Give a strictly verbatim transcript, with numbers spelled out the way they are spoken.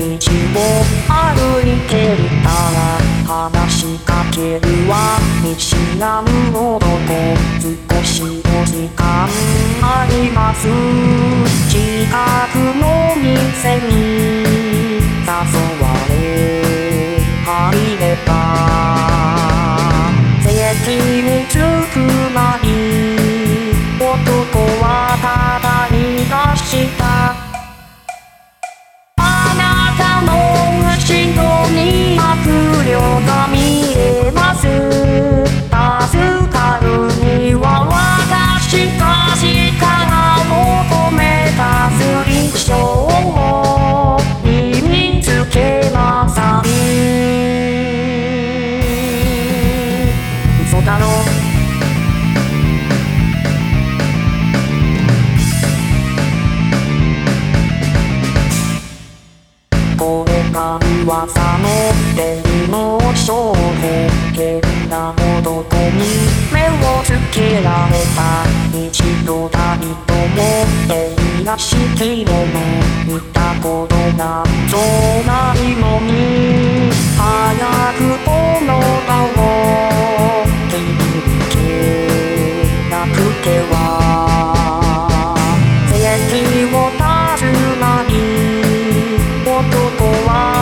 歩いていたら話しかけるは見知らぬ男。少しお時間あります。近くの店に誘われ入れば席に着くなり男はただ言い出した。あなたの後ろに悪霊が見えます。助かるには私が力求めた水晶を身につけなさい。嘘だろ。これが噂の霊能商法。変な男に目をつけられた。一度たりとも霊らしきもの見たことなんぞないのに、早くこの場を切り抜けなくては。席を立つなり男は